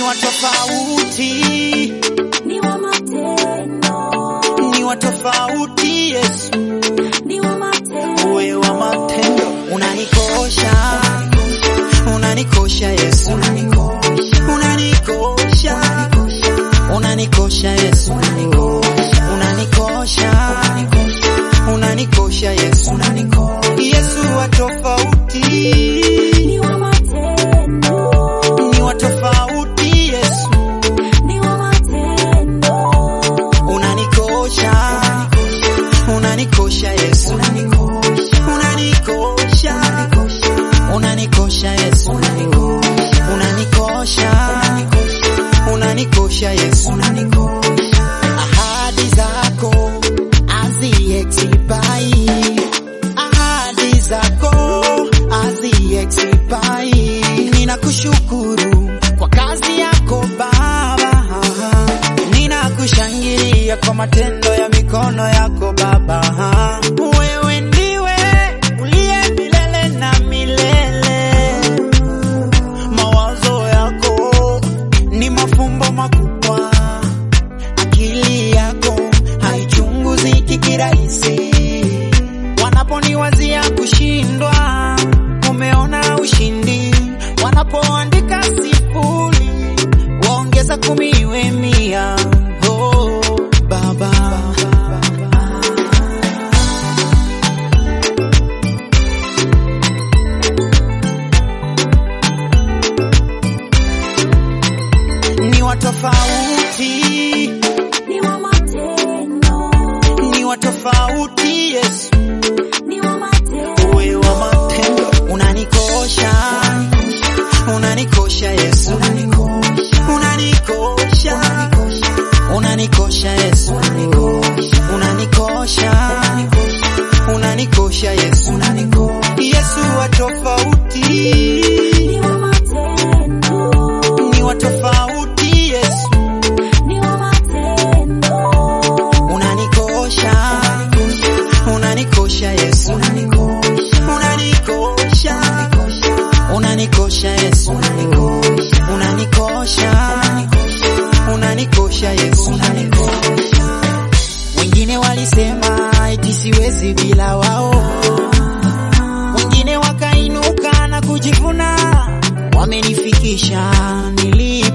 wa tofauti, ni wa matendo, ni wa tofauti Yesu, ni wa matendo, wewe wa matendo. Unanikosha, unanikosha Yesu, unanikosha, unanikosha Yesu, unanikosha, unanikosha Yesu, Yesu wa tofauti, ni wa matendo, ni wa tofauti Yesu, ni wa matendo, unanikosha, unanikosha Yesu, unanikosha, unanikosha Yesu, unanikosha, unanikosha Yesu, ahadi zako haziexpiry, ahadi zako haziexpiry. Ninakushukuru kwa kazi yako Baba, ninakushangilia kwa matendo ya mikono yako Baba. Wewe ndiwe uliye milele na milele, mawazo yako ni mafumbo makubwa, akili yako haichunguziki kirahisi. Wanaponiwazia kushindwa, umeona ushindi. Wanapoandika sifuri, waongeza 10 iwe 100. Oh Baba, ni wa tofauti, ni wa matendo, ni wa tofauti Yesu, ni wa matendo, wewe wa matendo. Unanikosha, unanikosha Yesu, unanikosha, unanikosha Yesu, unanikosha, unanikosha Yesu, Yesu wa tofauti, ni wa matendo, ni wa tofauti Yesu, ni wa matendo, unanikosha, unanikosha Yesu, unanikosha Yesu, unanikosha, unanikosha Yesu. Wengine walisema eti siwezi bila wao, wengine wakainuka na kujivuna, wamenifikisha nilie